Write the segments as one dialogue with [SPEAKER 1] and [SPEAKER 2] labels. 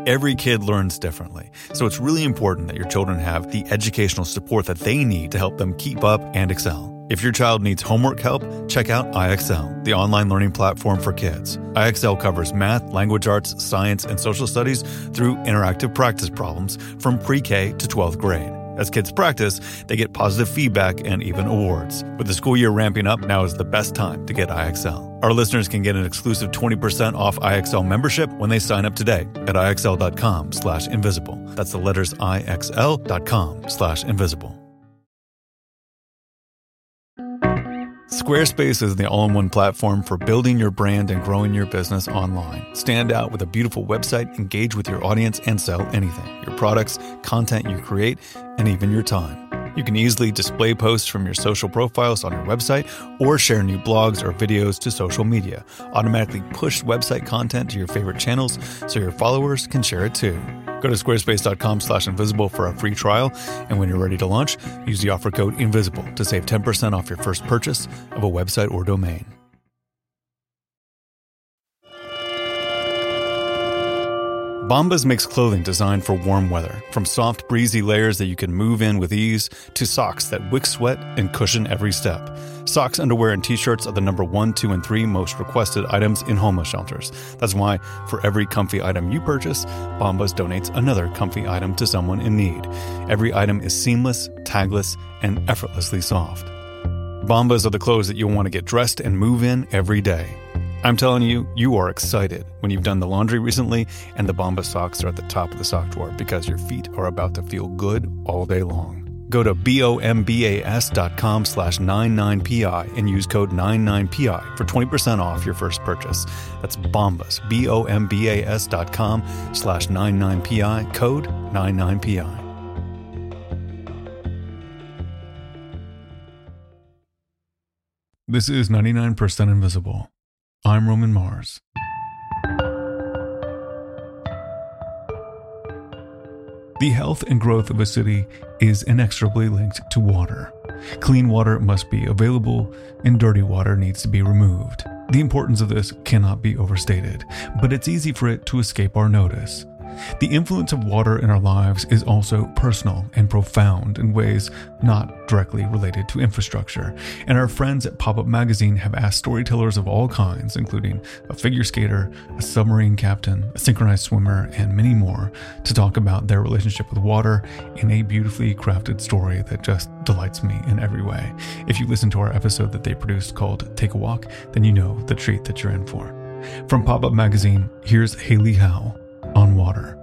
[SPEAKER 1] Every kid learns differently, so it's really important that your children have the educational support that they need to help them keep up and excel. If your child needs homework help, check out IXL, the online learning platform for kids. IXL covers math, language arts, science, and social studies through interactive practice problems from pre-K to 12th grade. As kids practice, they get positive feedback and even awards. With the school year ramping up, now is the best time to get IXL. Our listeners can get an exclusive 20% off IXL membership when they sign up today at IXL.com/invisible. That's the letters IXL.com/invisible. Squarespace is the all-in-one platform for building your brand and growing your business online. Stand out with a beautiful website, engage with your audience, and sell anything. Your products, content you create, and even your time. You can easily display posts from your social profiles on your website or share new blogs or videos to social media. Automatically push website content to your favorite channels so your followers can share it too. Go to squarespace.com/invisible for a free trial, and when you're ready to launch, use the offer code INVISIBLE to save 10% off your first purchase of a website or domain. Bombas makes clothing designed for warm weather, from soft, breezy layers that you can move in with ease to socks that wick sweat and cushion every step. Socks, underwear, and t-shirts are the number 1, 2, and 3 most requested items in homeless shelters. That's why for every comfy item you purchase, Bombas donates another comfy item to someone in need. Every item is seamless, tagless, and effortlessly soft. Bombas are the clothes that you'll want to get dressed and move in every day. I'm telling you, you are excited when you've done the laundry recently and the Bombas socks are at the top of the sock drawer because your feet are about to feel good all day long. Go to bombas.com/99pi and use code 99pi for 20% off your first purchase. That's Bombas, bombas.com/99pi, code 99pi. This is 99% Invisible. I'm Roman Mars. The health and growth of a city is inexorably linked to water. Clean water must be available, and dirty water needs to be removed. The importance of this cannot be overstated, but it's easy for it to escape our notice. The influence of water in our lives is also personal and profound in ways not directly related to infrastructure, and our friends at Pop-Up Magazine have asked storytellers of all kinds, including a figure skater, a submarine captain, a synchronized swimmer, and many more, to talk about their relationship with water in a beautifully crafted story that just delights me in every way. If you listen to our episode that they produced called Take a Walk, then you know the treat that you're in for. From Pop-Up Magazine, here's Haley Howe on water.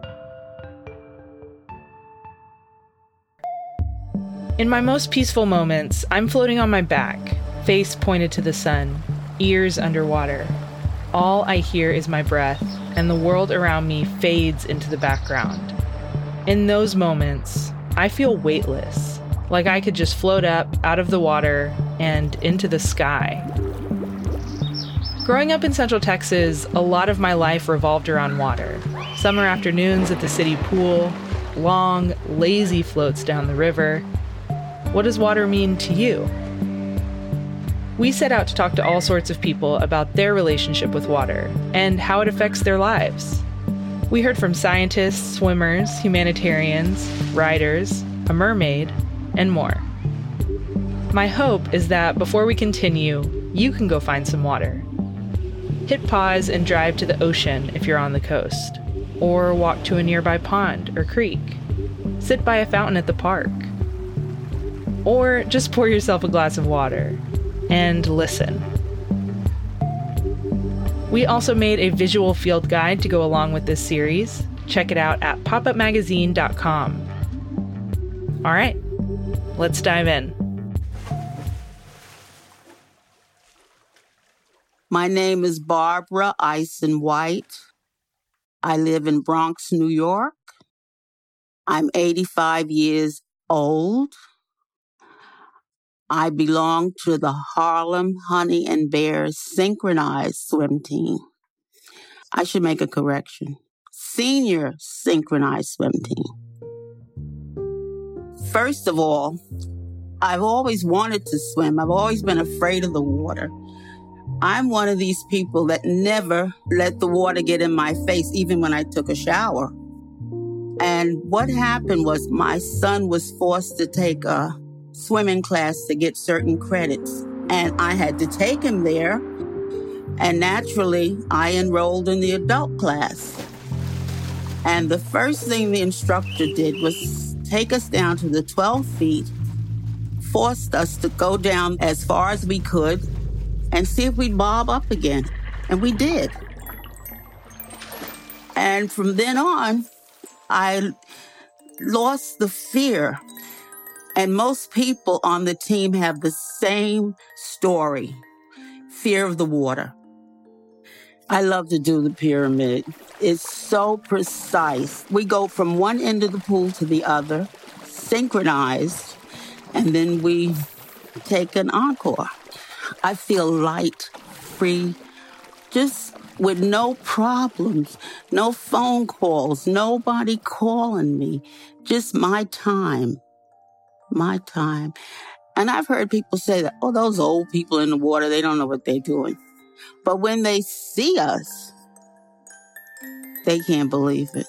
[SPEAKER 2] In my most peaceful moments, I'm floating on my back, face pointed to the sun, ears underwater. All I hear is my breath, and the world around me fades into the background. In those moments, I feel weightless, like I could just float up out of the water and into the sky. Growing up in Central Texas, a lot of my life revolved around water. Summer afternoons at the city pool, long, lazy floats down the river. What does water mean to you? We set out to talk to all sorts of people about their relationship with water and how it affects their lives. We heard from scientists, swimmers, humanitarians, writers, a mermaid, and more. My hope is that before we continue, you can go find some water. Hit pause and drive to the ocean if you're on the coast, or walk to a nearby pond or creek. Sit by a fountain at the park. Or just pour yourself a glass of water and listen. We also made a visual field guide to go along with this series. Check it out at popupmagazine.com. All right, let's dive in.
[SPEAKER 3] My name is Barbara Eisen White. I live in Bronx, New York. I'm 85 years old. I belong to the Harlem Honey and Bears synchronized swim team. I should make a correction. Senior synchronized swim team. First of all, I've always wanted to swim. I've always been afraid of the water. I'm one of these people that never let the water get in my face, even when I took a shower. And what happened was my son was forced to take a swimming class to get certain credits. And I had to take him there. And naturally, I enrolled in the adult class. And the first thing the instructor did was take us down to the 12 feet, forced us to go down as far as we could and see if we'd bob up again. And we did. And from then on, I lost the fear. And most people on the team have the same story, fear of the water. I love to do the pyramid. It's so precise. We go from one end of the pool to the other, synchronized, and then we take an encore. I feel light, free, just with no problems, no phone calls, nobody calling me, just my time. My time. And I've heard people say that, oh, those old people in the water, they don't know what they're doing. But when they see us, they can't believe it.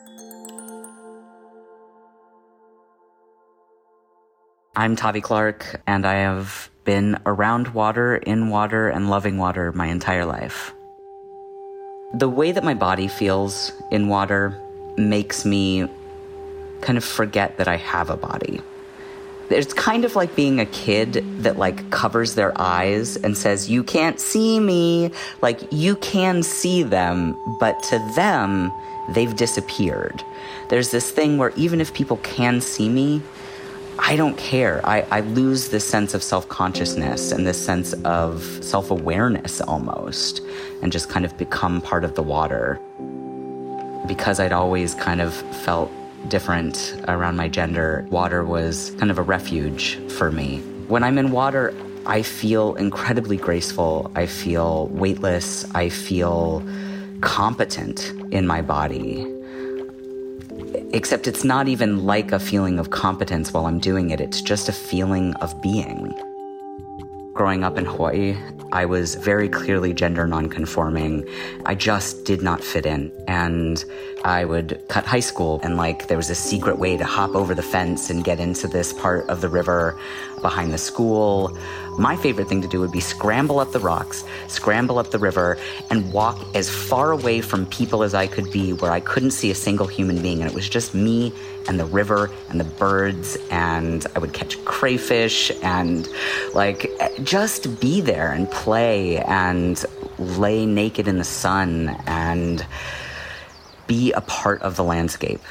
[SPEAKER 4] I'm Tavi Clark, and I have been around water, in water, and loving water my entire life. The way that my body feels in water makes me kind of forget that I have a body. It's kind of like being a kid that covers their eyes and says, you can't see me. You can see them, but to them, they've disappeared. There's this thing where even if people can see me, I don't care. I lose this sense of self-consciousness and this sense of self-awareness almost, and just kind of become part of the water. Because I'd always kind of felt different around my gender, water was kind of a refuge for me. When I'm in water, I feel incredibly graceful. I feel weightless. I feel competent in my body. Except it's not even like a feeling of competence while I'm doing it. It's just a feeling of being. Growing up in Hawaii, I was very clearly gender nonconforming. I just did not fit in. And I would cut high school, and there was a secret way to hop over the fence and get into this part of the river behind the school. My favorite thing to do would be scramble up the rocks, scramble up the river, and walk as far away from people as I could be where I couldn't see a single human being. And it was just me and the river and the birds, and I would catch crayfish and just be there and play and lay naked in the sun and be a part of the landscape.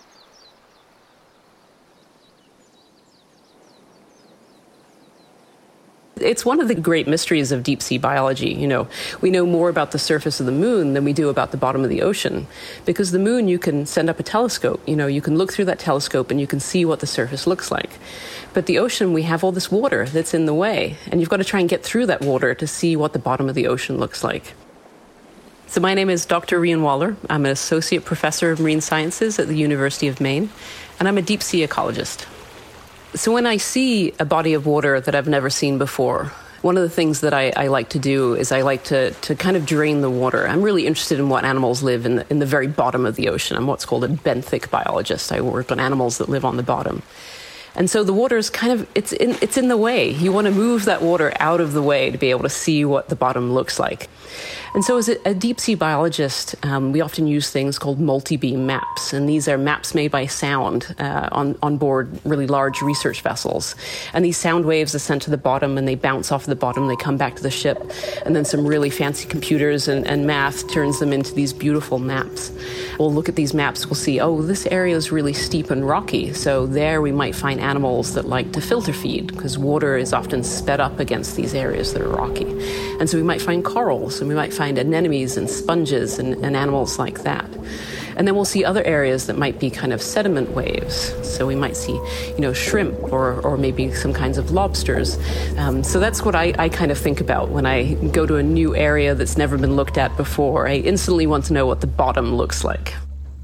[SPEAKER 5] It's one of the great mysteries of deep sea biology. We know more about the surface of the moon than we do about the bottom of the ocean. Because the moon, you can send up a telescope. You can look through that telescope and you can see what the surface looks like. But the ocean, we have all this water that's in the way. And you've got to try and get through that water to see what the bottom of the ocean looks like. So my name is Dr. Rian Waller. I'm an associate professor of marine sciences at the University of Maine. And I'm a deep sea ecologist. So when I see a body of water that I've never seen before, one of the things that I like to do is I like to kind of drain the water. I'm really interested in what animals live in the very bottom of the ocean. I'm what's called a benthic biologist. I work on animals that live on the bottom. And so the water is it's in the way. You want to move that water out of the way to be able to see what the bottom looks like. And so as a deep sea biologist, we often use things called multi-beam maps. And these are maps made by sound on board really large research vessels. And these sound waves are sent to the bottom and they bounce off the bottom. They come back to the ship. And then some really fancy computers and math turns them into these beautiful maps. We'll look at these maps. We'll see, this area is really steep and rocky. So there we might find animals that like to filter feed because water is often sped up against these areas that are rocky. And so we might find corals and we might find anemones and sponges and animals like that. And then we'll see other areas that might be kind of sediment waves. So we might see, shrimp or maybe some kinds of lobsters. So that's what I kind of think about when I go to a new area that's never been looked at before. I instantly want to know what the bottom looks like.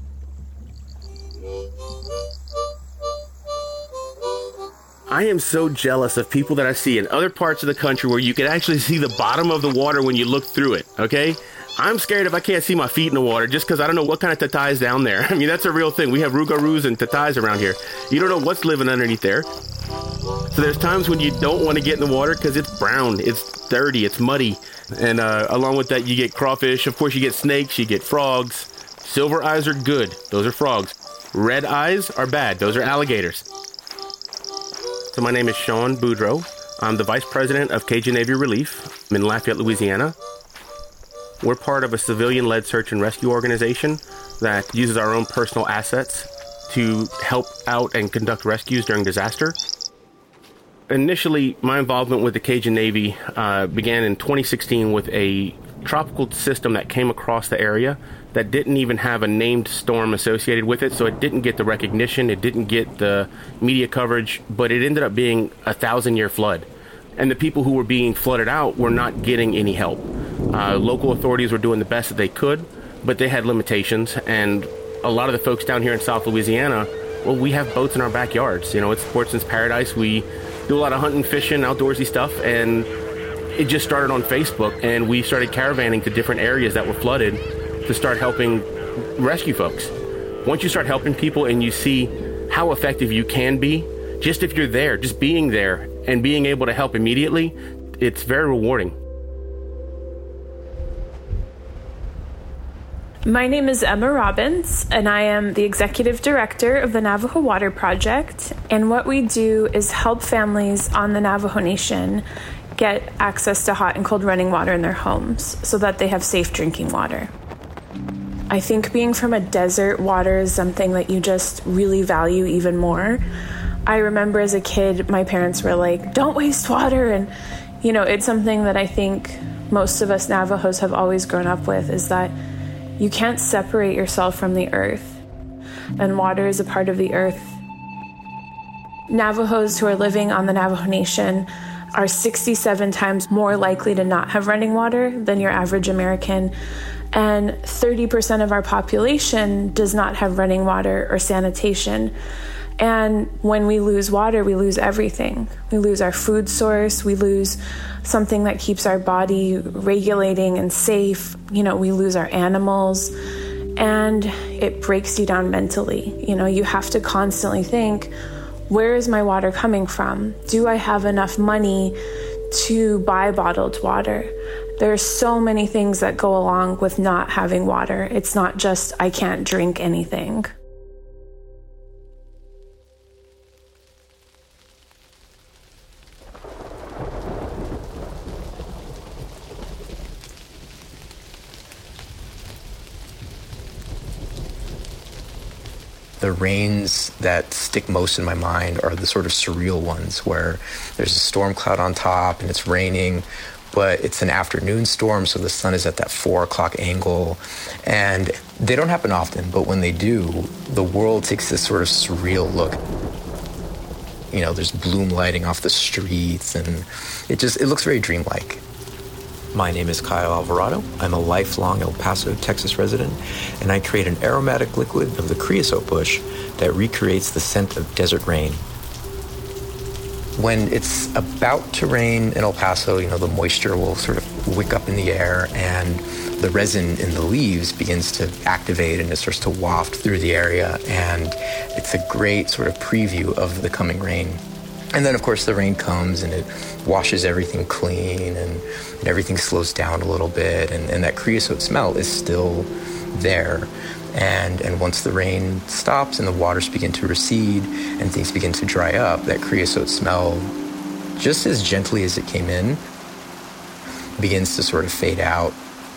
[SPEAKER 6] I am so jealous of people that I see in other parts of the country where you can actually see the bottom of the water when you look through it, okay? I'm scared if I can't see my feet in the water just because I don't know what kind of tatai is down there. I mean, that's a real thing. We have rougarous and tatais around here. You don't know what's living underneath there. So there's times when you don't want to get in the water because it's brown, it's dirty, it's muddy. And along with that, you get crawfish. Of course, you get snakes, you get frogs. Silver eyes are good. Those are frogs. Red eyes are bad. Those are alligators. So my name is Sean Boudreau. I'm the Vice President of Cajun Navy Relief in Lafayette, Louisiana. We're part of a civilian-led search and rescue organization that uses our own personal assets to help out and conduct rescues during disaster. Initially, my involvement with the Cajun Navy began in 2016 with a tropical system that came across the area that didn't even have a named storm associated with it, so it didn't get the recognition, it didn't get the media coverage, but it ended up being a 1,000-year flood. And the people who were being flooded out were not getting any help. Local authorities were doing the best that they could, but they had limitations, and a lot of the folks down here in South Louisiana, well, we have boats in our backyards. You know, it's sportsman's paradise. We do a lot of hunting, fishing, outdoorsy stuff, and it just started on Facebook, and we started caravanning to different areas that were flooded to start helping rescue folks. Once you start helping people and you see how effective you can be, just if you're there, just being there and being able to help immediately, it's very rewarding.
[SPEAKER 7] My name is Emma Robbins, and I am the Executive Director of the Navajo Water Project. And what we do is help families on the Navajo Nation get access to hot and cold running water in their homes so that they have safe drinking water. I think being from a desert, water is something that you just really value even more. I remember as a kid, my parents were like, don't waste water. And, you know, it's something that I think most of us Navajos have always grown up with, is that you can't separate yourself from the earth. And water is a part of the earth. Navajos who are living on the Navajo Nation are 67 times more likely to not have running water than your average American. And 30% of our population does not have running water or sanitation. And when we lose water, we lose everything. We lose our food source. We lose something that keeps our body regulating and safe. You know, we lose our animals. And it breaks you down mentally. You know, you have to constantly think, where is my water coming from? Do I have enough money to buy bottled water? There are so many things that go along with not having water. It's not just, I can't drink anything.
[SPEAKER 8] The rains that stick most in my mind are the sort of surreal ones where there's a storm cloud on top and it's raining, but it's an afternoon storm, so the sun is at that 4 o'clock angle. And they don't happen often, but when they do, the world takes this sort of surreal look. You know, there's bloom lighting off the streets, and it looks very dreamlike. My name is Kyle Alvarado. I'm a lifelong El Paso, Texas resident, and I create an aromatic liquid of the creosote bush that recreates the scent of desert rain. When it's about to rain in El Paso, you know, the moisture will sort of wick up in the air and the resin in the leaves begins to activate and it starts to waft through the area, and it's a great sort of preview of the coming rain. And then, of course, the rain comes and it washes everything clean and everything slows down a little bit. And that creosote smell is still there. And once the rain stops and the waters begin to recede and things begin to dry up, that creosote smell, just as gently as it came in, begins to sort of fade out.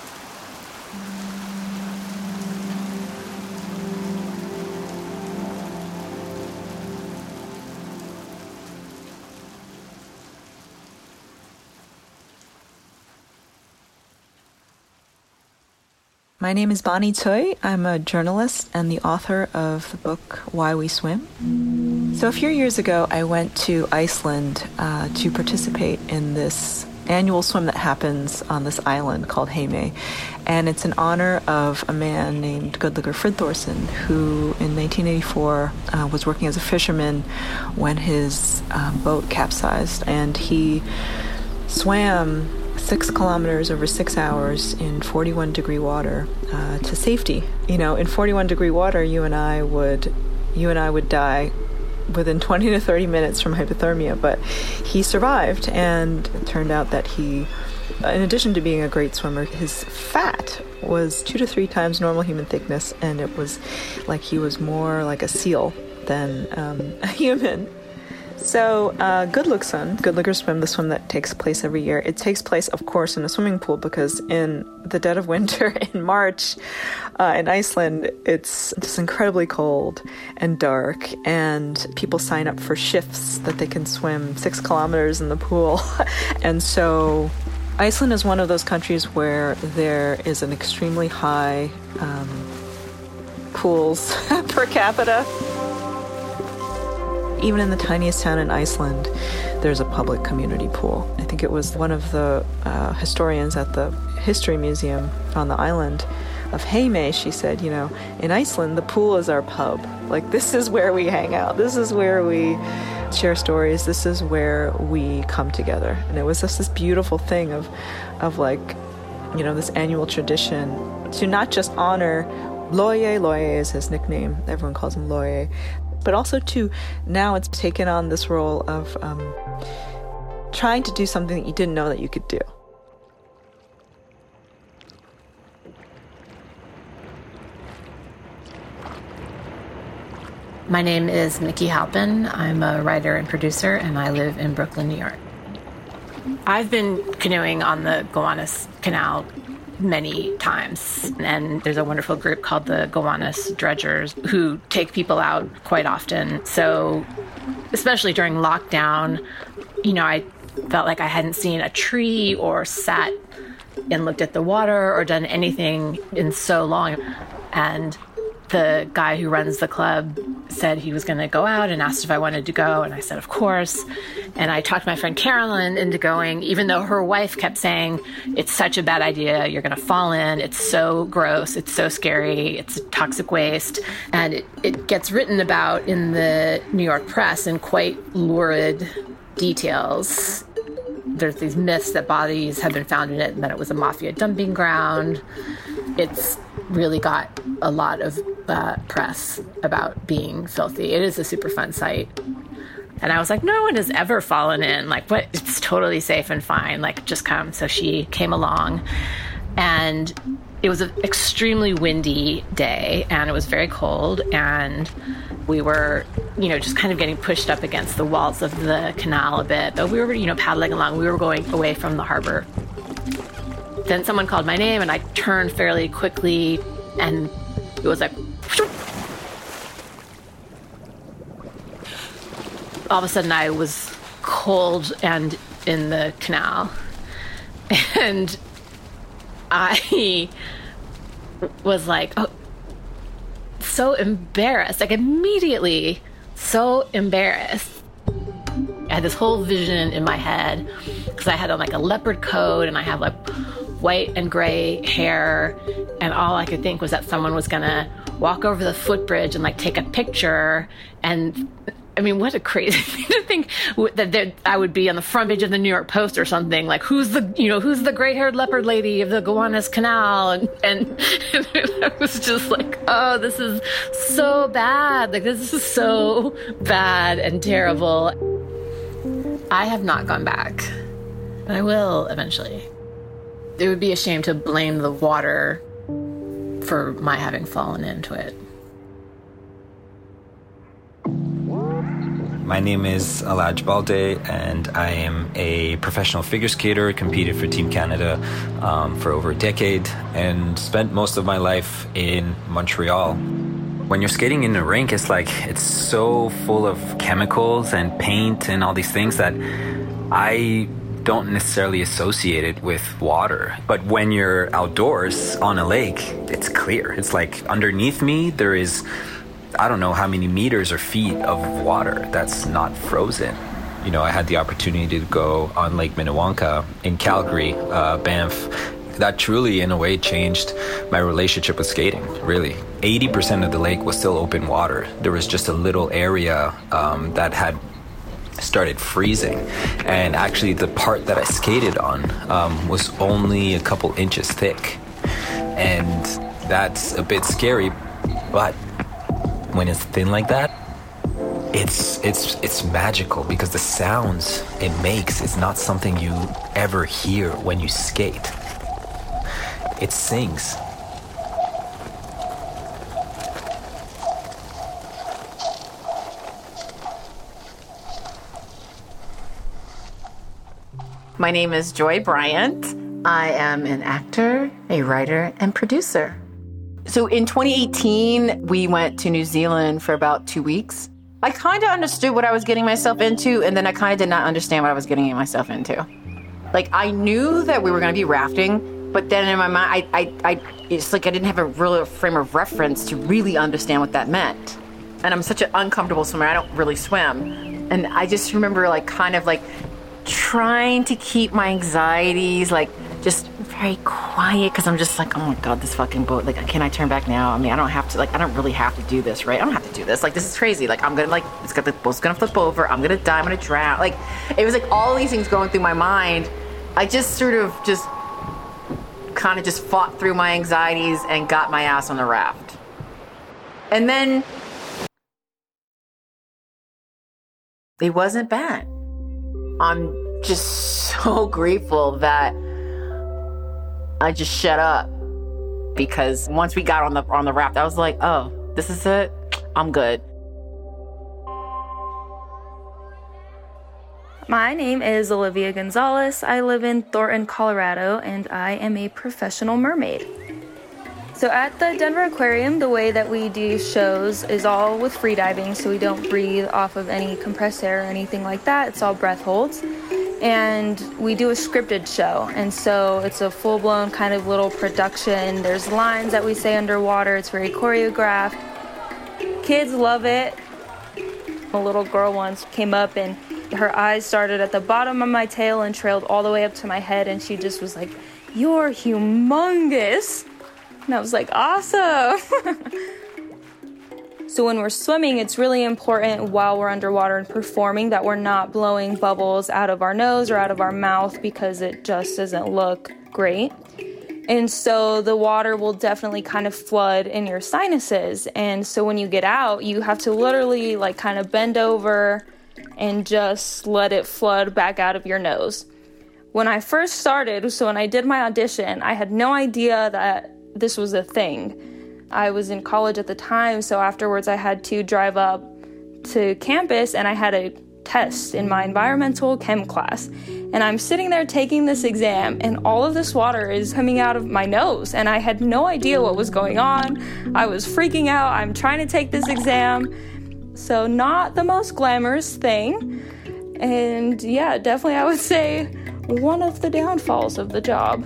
[SPEAKER 9] My name is Bonnie Tsui. I'm a journalist and the author of the book Why We Swim. So a few years ago, I went to Iceland to participate in this annual swim that happens on this island called Heimei. And it's in honor of a man named Gudlager Friðþórsson, who in 1984 was working as a fisherman when his boat capsized. And he swam 6 kilometers over 6 hours in 41 degree water to safety. You know, in 41 degree water, you and I would die within 20 to 30 minutes from hypothermia, but he survived, and it turned out that he, in addition to being a great swimmer, his fat was 2 to 3 times normal human thickness, and it was like he was more like a seal than a human. So, Good Swim, the swim that takes place every year. It takes place, of course, in a swimming pool, because in the dead of winter in March in Iceland, it's just incredibly cold and dark, and people sign up for shifts that they can swim 6 kilometers in the pool. And so Iceland is one of those countries where there is an extremely high pools per capita. Even in the tiniest town in Iceland, there's a public community pool. I think it was one of the historians at the History Museum on the island of Heimei. She said, you know, in Iceland, the pool is our pub. Like, this is where we hang out. This is where we share stories. This is where we come together. And it was just this beautiful thing of like, you know, this annual tradition to not just honor Loye. Loye is his nickname. Everyone calls him Loye. But also to, now it's taken on this role of trying to do something that you didn't know that you could do.
[SPEAKER 10] My name is Nikki Halpin. I'm a writer and producer, and I live in Brooklyn, New York. I've been canoeing on the Gowanus Canal many times, and there's a wonderful group called the Gowanus Dredgers who take people out quite often. So especially during lockdown, you know, I felt like I hadn't seen a tree or sat and looked at the water or done anything in so long. And the guy who runs the club said he was going to go out and asked if I wanted to go. And I said, of course. And I talked my friend Carolyn into going, even though her wife kept saying, it's such a bad idea. You're going to fall in. It's so gross. It's so scary. It's toxic waste. And it gets written about in the New York press in quite lurid details. There's these myths that bodies have been found in it and that it was a mafia dumping ground. It's really got a lot of press about being filthy. It is a super fun site. And I was like, no one has ever fallen in. Like, what? It's totally safe and fine. Like, just come. So she came along. And it was an extremely windy day, and it was very cold. And we were, you know, just kind of getting pushed up against the walls of the canal a bit. But we were, you know, paddling along. We were going away from the harbor. Then someone called my name, and I turned fairly quickly, and it was like, all of a sudden I was cold and in the canal. And I was like, oh, so embarrassed, like immediately so embarrassed. I had this whole vision in my head because I had on like a leopard coat and I have like white and gray hair, and all I could think was that someone was gonna walk over the footbridge and like take a picture. And I mean, what a crazy thing to think that I would be on the front page of the New York Post or something, like who's the gray-haired leopard lady of the Gowanus Canal, and I was just like, oh, this is so bad, like this is so bad and terrible. I have not gone back, but I will eventually. It would be a shame to blame the water for my having fallen into it.
[SPEAKER 11] My name is Alaj Balde, and I am a professional figure skater, competed for Team Canada for over a decade, and spent most of my life in Montreal. When you're skating in the rink, it's so full of chemicals and paint and all these things that I don't necessarily associate it with water. But when you're outdoors on a lake, it's clear. It's like underneath me, there is, I don't know how many meters or feet of water that's not frozen. You know, I had the opportunity to go on Lake Minnewanka in Calgary, Banff. That truly, in a way, changed my relationship with skating, really. 80% of the lake was still open water. There was just a little area that had started freezing. And actually the part that I skated on was only a couple inches thick. And that's a bit scary, but when it's thin like that, it's magical, because the sounds it makes is not something you ever hear when you skate. It sings.
[SPEAKER 12] My name is Joy Bryant. I am an actor, a writer, and producer. So in 2018, we went to New Zealand for about 2 weeks. I kind of understood what I was getting myself into, and then I kind of did not understand what I was getting myself into. Like, I knew that we were going to be rafting, but then in my mind, it's like I didn't have a real frame of reference to really understand what that meant. And I'm such an uncomfortable swimmer, I don't really swim. And I just remember like kind of like trying to keep my anxieties like just very quiet, because I'm just like, oh my God, this fucking boat, like, can I turn back now? I mean, I don't have to, like, I don't really have to do this, right? I don't have to do this. Like, this is crazy. Like, I'm gonna, like, the boat's gonna flip over. I'm gonna die. I'm gonna drown. Like, it was like all these things going through my mind. I just sort of just kind of just fought through my anxieties and got my ass on the raft. And then it wasn't bad. I'm just so grateful that I just shut up, because once we got on the raft, I was like, oh, this is it. I'm good.
[SPEAKER 13] My name is Olivia Gonzalez. I live in Thornton, Colorado, and I am a professional mermaid. So at the Denver Aquarium, the way that we do shows is all with freediving, so we don't breathe off of any compressed air or anything like that. It's all breath holds. And we do a scripted show, and so it's a full-blown kind of little production. There's lines that we say underwater. It's very choreographed. Kids love it. A little girl once came up and her eyes started at the bottom of my tail and trailed all the way up to my head, and she just was like, "You're humongous." And I was like, awesome. So when we're swimming, it's really important while we're underwater and performing that we're not blowing bubbles out of our nose or out of our mouth, because it just doesn't look great. And so the water will definitely kind of flood in your sinuses. And so when you get out, you have to literally like kind of bend over and just let it flood back out of your nose. When I first started, so when I did my audition, I had no idea that this was a thing. I was in college at the time, so afterwards I had to drive up to campus and I had a test in my environmental chem class. And I'm sitting there taking this exam and all of this water is coming out of my nose and I had no idea what was going on. I was freaking out. I'm trying to take this exam. So not the most glamorous thing. And yeah, definitely I would say one of the downfalls of the job.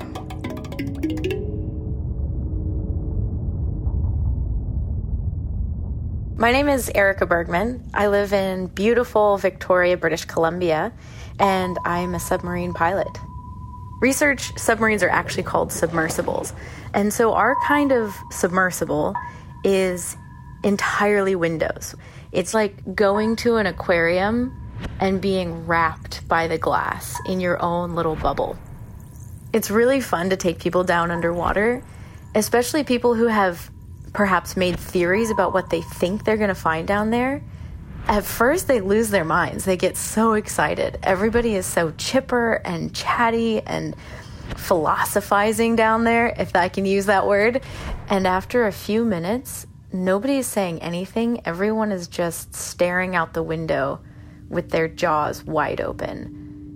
[SPEAKER 14] My name is Erica Bergman. I live in beautiful Victoria, British Columbia, and I'm a submarine pilot. Research submarines are actually called submersibles. And so our kind of submersible is entirely windows. It's like going to an aquarium and being wrapped by the glass in your own little bubble. It's really fun to take people down underwater, especially people who have perhaps made theories about what they think they're going to find down there. At first, they lose their minds. They get so excited. Everybody is so chipper and chatty and philosophizing down there, if I can use that word. And after a few minutes, nobody is saying anything. Everyone is just staring out the window with their jaws wide open.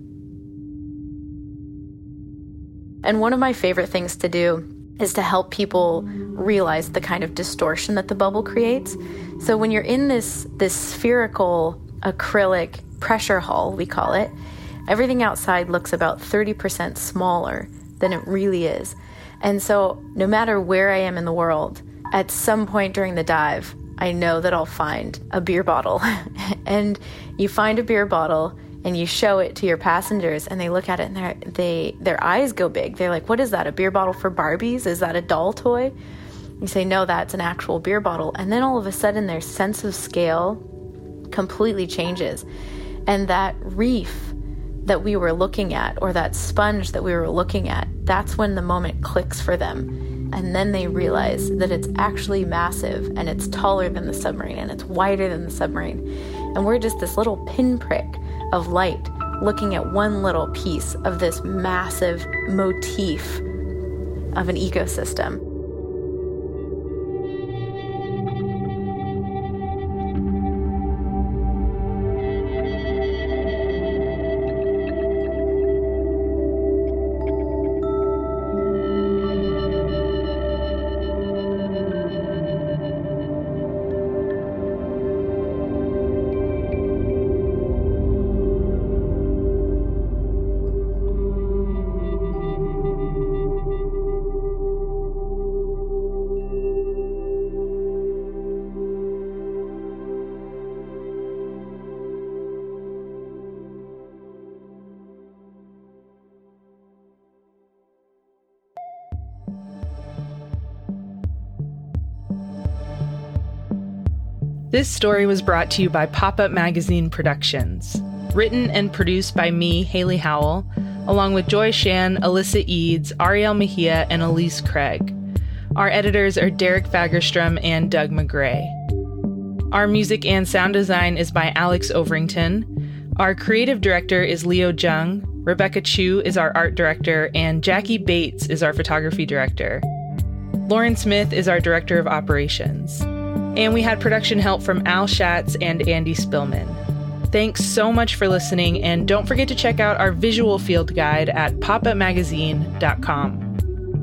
[SPEAKER 14] And one of my favorite things to do is to help people realize the kind of distortion that the bubble creates. So when you're in this spherical acrylic pressure hull, we call it, everything outside looks about 30% smaller than it really is. And so no matter where I am in the world, at some point during the dive, I know that I'll find a beer bottle. And you find a beer bottle and you show it to your passengers and they look at it and their eyes go big. They're like, what is that, a beer bottle for Barbies? Is that a doll toy? You say, no, that's an actual beer bottle. And then all of a sudden their sense of scale completely changes. And that reef that we were looking at, or that sponge that we were looking at, that's when the moment clicks for them. And then they realize that it's actually massive, and it's taller than the submarine, and it's wider than the submarine. And we're just this little pinprick of light looking at one little piece of this massive motif of an ecosystem.
[SPEAKER 2] This story was brought to you by Pop-Up Magazine Productions. Written and produced by me, Haley Howell, along with Joy Shan, Alyssa Eads, Ariel Mejia, and Elise Craig. Our editors are Derek Fagerstrom and Doug McGray. Our music and sound design is by Alex Overington. Our creative director is Leo Jung. Rebecca Chu is our art director, and Jackie Bates is our photography director. Lauren Smith is our director of operations. And we had production help from Al Schatz and Andy Spillman. Thanks so much for listening, and don't forget to check out our visual field guide at popupmagazine.com.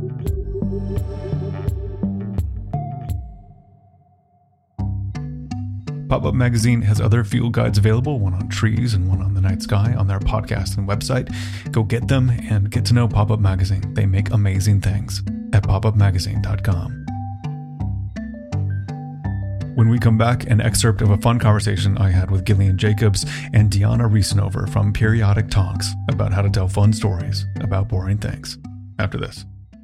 [SPEAKER 1] Pop-Up Magazine has other field guides available, one on trees and one on the night sky, on their podcast and website. Go get them and get to know Pop-Up Magazine. They make amazing things at popupmagazine.com. When we come back, an excerpt of a fun conversation I had with Gillian Jacobs and Deanna Riesenover from Periodic Talks about how to tell fun stories about boring things. After this.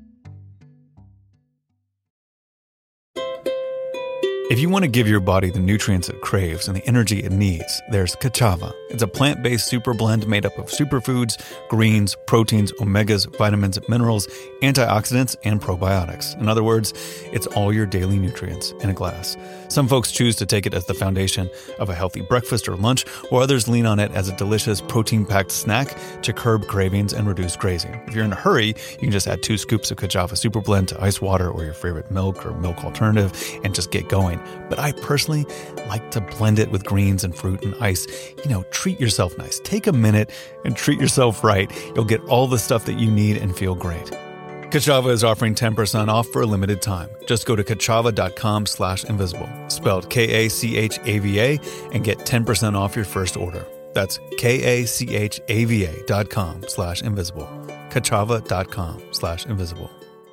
[SPEAKER 1] If you want to give your body the nutrients it craves and the energy it needs, there's Ka'Chava. It's a plant-based super blend made up of superfoods, greens, proteins, omegas, vitamins, minerals, antioxidants, and probiotics. In other words, it's all your daily nutrients in a glass. Some folks choose to take it as the foundation of a healthy breakfast or lunch, while others lean on it as a delicious protein-packed snack to curb cravings and reduce grazing. If you're in a hurry, you can just add 2 scoops of Ka'Chava super blend to ice water or your favorite milk or milk alternative and just get going. But I personally like to blend it with greens and fruit and ice. Treat yourself nice. Take a minute and treat yourself right. You'll get all the stuff that you need and feel great. Ka'Chava is offering 10% off for a limited time. Just go to kachava.com/invisible, spelled Kachava, and get 10% off your first order. That's kachava.com/invisible. Kachava.com/invisible.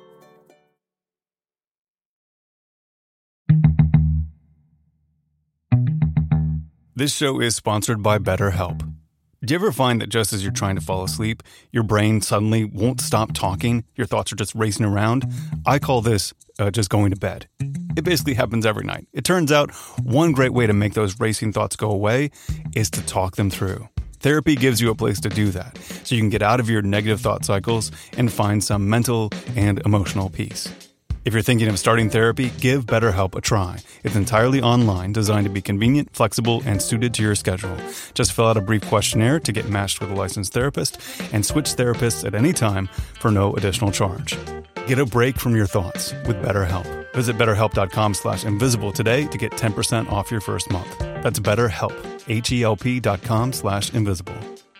[SPEAKER 1] This show is sponsored by BetterHelp. Do you ever find that just as you're trying to fall asleep, your brain suddenly won't stop talking? Your thoughts are just racing around? I call this just going to bed. It basically happens every night. It turns out one great way to make those racing thoughts go away is to talk them through. Therapy gives you a place to do that, so you can get out of your negative thought cycles and find some mental and emotional peace. If you're thinking of starting therapy, give BetterHelp a try. It's entirely online, designed to be convenient, flexible, and suited to your schedule. Just fill out a brief questionnaire to get matched with a licensed therapist and switch therapists at any time for no additional charge. Get a break from your thoughts with BetterHelp. Visit BetterHelp.com/invisible today to get 10% off your first month. That's BetterHelp, HELP.com/invisible.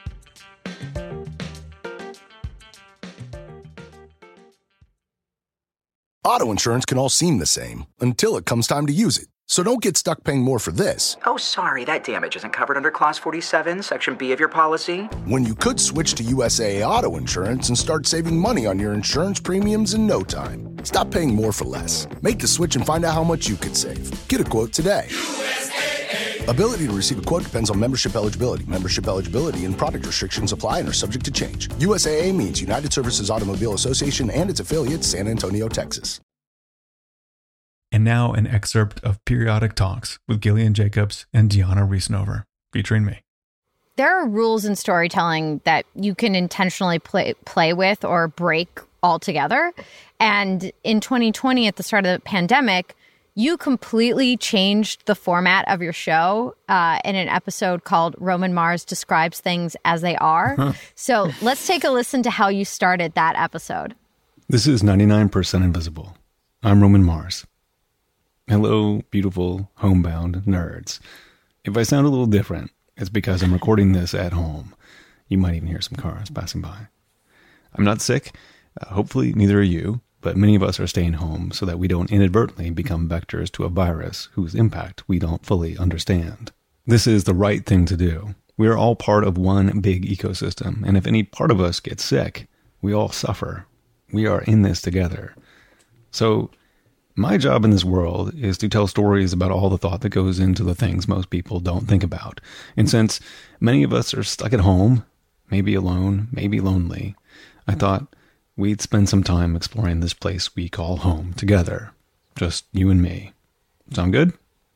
[SPEAKER 15] Auto insurance can all seem the same until it comes time to use it. So don't get stuck paying more for this.
[SPEAKER 16] Oh, sorry, that damage isn't covered under Clause 47, Section B of your policy.
[SPEAKER 15] When you could switch to USAA Auto Insurance and start saving money on your insurance premiums in no time. Stop paying more for less. Make the switch and find out how much you could save. Get a quote today. USAA. Ability to receive a quote depends on membership eligibility. Membership eligibility and product restrictions apply and are subject to change. USAA means United Services Automobile Association and its affiliates, San Antonio, Texas.
[SPEAKER 1] And now an excerpt of Periodic Talks with Gillian Jacobs and Deanna Riesenover, featuring me.
[SPEAKER 17] there are rules in storytelling that you can intentionally play with or break altogether. And in 2020, at the start of the pandemic, you completely changed the format of your show in an episode called Roman Mars Describes Things as They Are. So let's take a listen to how you started that episode.
[SPEAKER 1] This is 99% Invisible. I'm Roman Mars. Hello, beautiful homebound nerds. If I sound a little different, it's because I'm recording this at home. You might even hear some cars passing by. I'm not sick. Hopefully neither are you, but many of us are staying home so that we don't inadvertently become vectors to a virus whose impact we don't fully understand. This is the right thing to do. We are all part of one big ecosystem, and if any part of us gets sick, we all suffer. We are in this together. So, my job in this world is to tell stories about all the thought that goes into the things most people don't think about. And since many of us are stuck at home, maybe alone, maybe lonely, I thought we'd spend some time exploring this place we call home together. Just you and me. Sound good?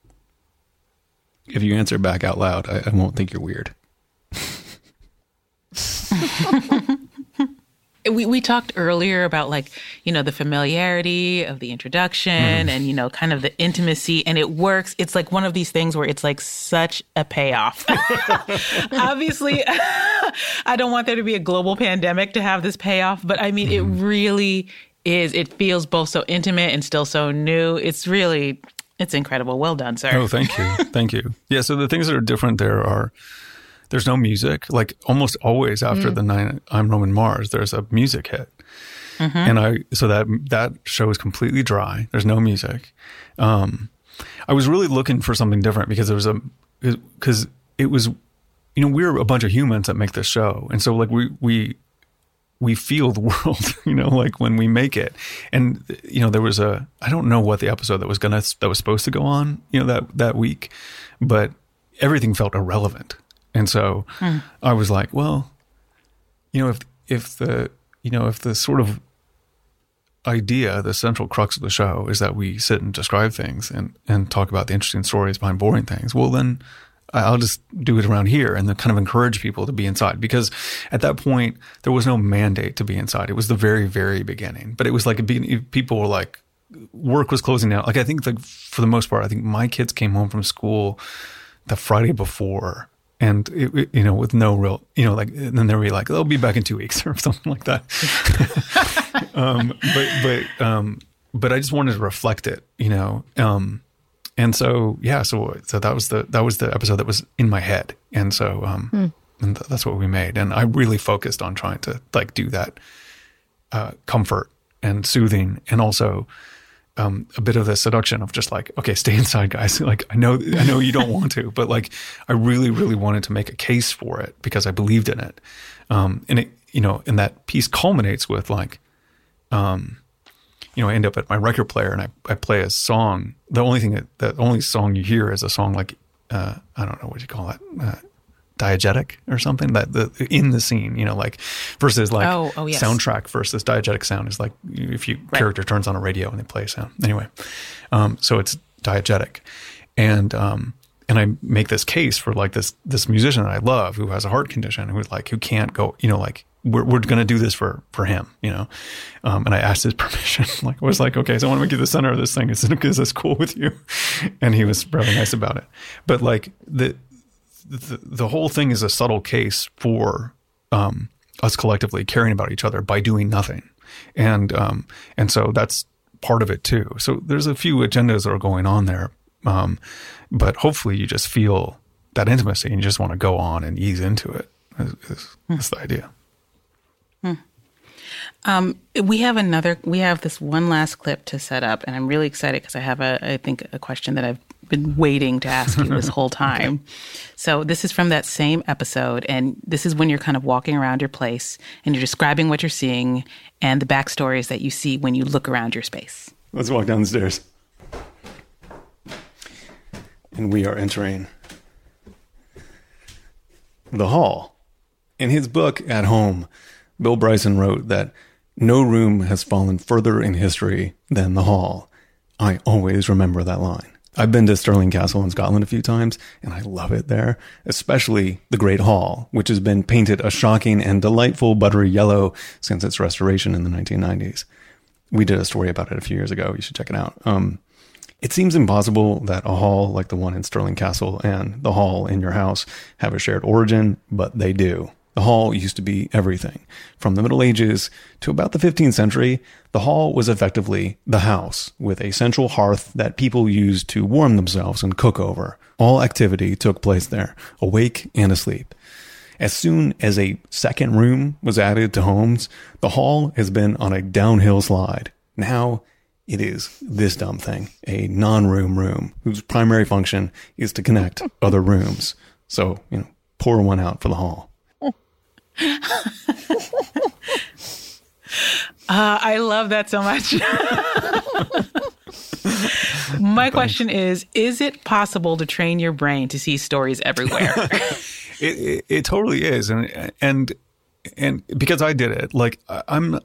[SPEAKER 1] If you answer back out loud, I won't think you're weird.
[SPEAKER 18] We talked earlier about the familiarity of the introduction and, kind of the intimacy, and it works. It's like one of these things where it's like such a payoff. Obviously, I don't want there to be a global pandemic to have this payoff, but I mean, it really is. It feels both so intimate and still so new. It's incredible. Well done, sir.
[SPEAKER 1] Oh, thank you. Thank you. Yeah. So the things that are different there's no music. Like almost always after I'm Roman Mars, there's a music hit. And so that show is completely dry. There's no music. I was really looking for something different because it was, we're a bunch of humans that make this show. And so like we feel the world, like when we make it. And, there was I don't know what the episode that was supposed to go on, that week, but everything felt irrelevant. And so I was like, well, if the sort of idea, the central crux of the show is that we sit and describe things and talk about the interesting stories behind boring things, well, then I'll just do it around here and then kind of encourage people to be inside. Because at that point, there was no mandate to be inside. It was the very, very beginning. But it was like people were like, work was closing down. Like I think for the most part, I think my kids came home from school the Friday before. And, with no real, and then they'll be like, they'll be back in 2 weeks or something like that. But I just wanted to reflect it, and so, yeah, so that was the episode that was in my head. And so, and that's what we made. And I really focused on trying to do that, comfort and soothing, and also, a bit of the seduction of just like, okay, stay inside, guys. Like, I know you don't want to, but like, I really, really wanted to make a case for it because I believed in it. And it, and that piece culminates with like, I end up at my record player and I play a song. The only song you hear is a song like, I don't know what you call it, diegetic or something, that in the scene, versus like
[SPEAKER 18] yes.
[SPEAKER 1] Soundtrack versus diegetic sound is like if you character turns on a radio and they play a sound. Anyway, so it's diegetic, and I make this case for like this musician that I love who has a heart condition who can't go, we're going to do this for him, and I asked his permission. Like I was like, okay, so I want to make you the center of this thing. Is this cool with you? And he was really nice about it. But like the whole thing is a subtle case for us collectively caring about each other by doing nothing, and so that's part of it too. So there's a few agendas that are going on there, but hopefully you just feel that intimacy and you just want to go on and ease into it. That's the idea.
[SPEAKER 18] We have this one last clip to set up, and I'm really excited because I have I think a question that I've been waiting to ask you this whole time. Okay. So this is from that same episode, and this is when you're kind of walking around your place and you're describing what you're seeing and the backstories that you see when you look around your space.
[SPEAKER 1] Let's walk down the stairs. And we are entering the hall. In his book, At Home, Bill Bryson wrote that no room has fallen further in history than the hall. I always remember that line. I've been to Stirling Castle in Scotland a few times, and I love it there, especially the Great Hall, which has been painted a shocking and delightful buttery yellow since its restoration in the 1990s. We did a story about it a few years ago. You should check it out. It seems impossible that a hall like the one in Stirling Castle and the hall in your house have a shared origin, but they do. The hall used to be everything. From the Middle Ages to about the 15th century, the hall was effectively the house, with a central hearth that people used to warm themselves and cook over. All activity took place there, awake and asleep. As soon as a second room was added to homes, the hall has been on a downhill slide. Now it is this dumb thing, a non-room room, whose primary function is to connect other rooms. So, pour one out for the hall.
[SPEAKER 18] I love that so much. My question is it possible to train your brain to see stories everywhere?
[SPEAKER 1] It totally is. And because I did it, like, I'm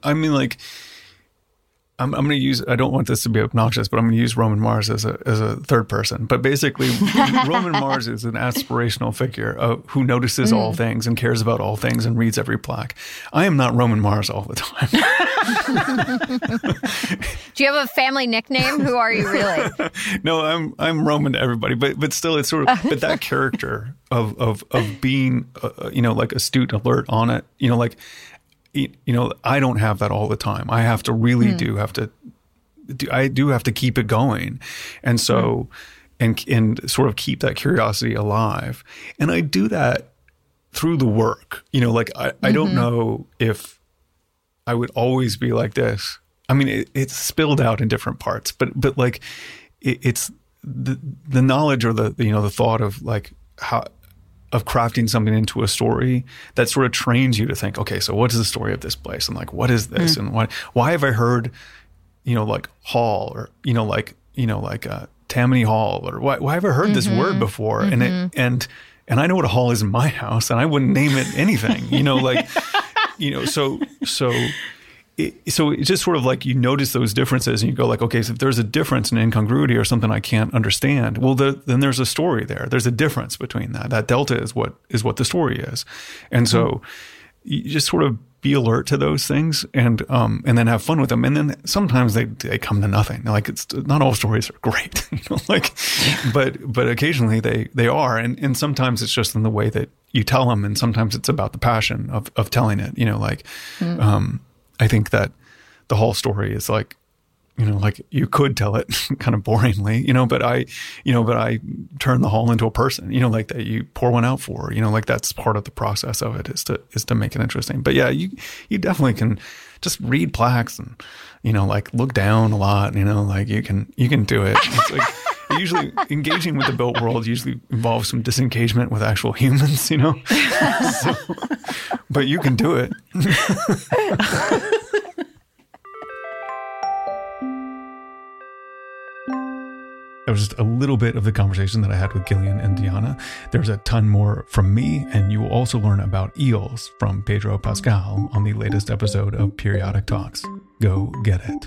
[SPEAKER 1] going to use, I don't want this to be obnoxious, but I'm going to use Roman Mars as a third person. But basically, Roman Mars is an aspirational figure who notices all things and cares about all things and reads every plaque. I am not Roman Mars all the time.
[SPEAKER 17] Do you have a family nickname? Who are you really?
[SPEAKER 1] No, I'm Roman to everybody, but still, it's sort of, but that character of being, like astute, alert on it, I don't have that all the time. I have to really I do have to keep it going. And so, and sort of keep that curiosity alive. And I do that through the work, I don't know if I would always be like this. I mean, it's spilled out in different parts, but like it's the knowledge or the thought of like of crafting something into a story that sort of trains you to think, okay, so what is the story of this place? And like, what is this? And why have I heard, like hall or, Tammany Hall, or why have I heard this word before? And I know what a hall is in my house, and I wouldn't name it anything, so it's just sort of like you notice those differences and you go like, okay, so if there's a difference in incongruity or something I can't understand, well, then there's a story there. There's a difference between that. That delta is what the story is. And so you just sort of be alert to those things and then have fun with them. And then sometimes they come to nothing. Like, it's not all stories are great, but occasionally they are. And sometimes it's just in the way that you tell them. And sometimes it's about the passion of telling it, I think that the whole story is like, like you could tell it kind of boringly, but I turn the hall into a person, like that you pour one out for, like that's part of the process of it is to make it interesting. But yeah, you definitely can just read plaques and, like look down a lot, like you can do it. It's like, usually engaging with the built world usually involves some disengagement with actual humans, so, but you can do it. That was just a little bit of the conversation that I had with Gillian and Diana. There's a ton more from me, and you will also learn about eels from Pedro Pascal on the latest episode of Periodic Talks. Go get it.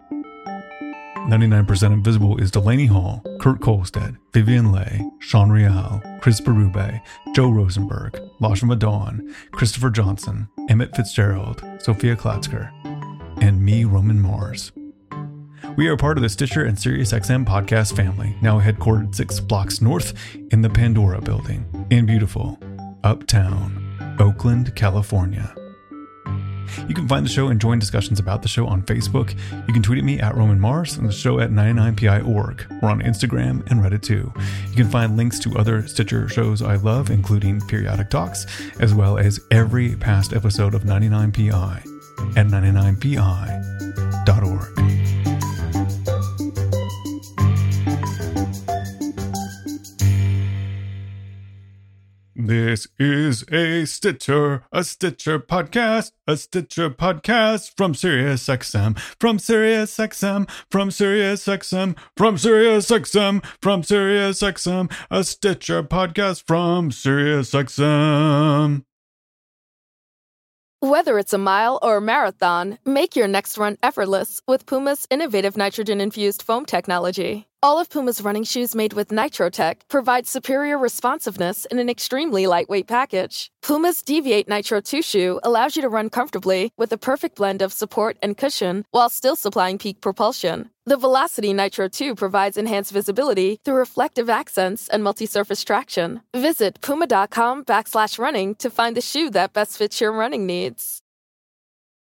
[SPEAKER 1] 99% Invisible is Delaney Hall, Kurt Kolstad, Vivian Leigh, Sean Real, Chris Berube, Joe Rosenberg, Lashma Dawn, Christopher Johnson, Emmett Fitzgerald, Sophia Klatzker, and me, Roman Mars. We are part of the Stitcher and SiriusXM podcast family, now headquartered 6 blocks north in the Pandora building in beautiful Uptown, Oakland, California. You can find the show and join discussions about the show on Facebook. You can tweet at me at Roman Mars and the show at 99pi.org. We're on Instagram and Reddit too. You can find links to other Stitcher shows I love, including Periodic Talks, as well as every past episode of 99pi at 99pi.org. This is a Stitcher podcast from SiriusXM, from SiriusXM, from SiriusXM, from SiriusXM, from SiriusXM, a Stitcher podcast from SiriusXM.
[SPEAKER 19] Whether it's a mile or a marathon, make your next run effortless with Puma's innovative nitrogen-infused foam technology. All of Puma's running shoes made with NitroTech provide superior responsiveness in an extremely lightweight package. Puma's Deviate Nitro 2 shoe allows you to run comfortably with a perfect blend of support and cushion while still supplying peak propulsion. The Velocity Nitro 2 provides enhanced visibility through reflective accents and multi-surface traction. Visit puma.com/running to find the shoe that best fits your running needs.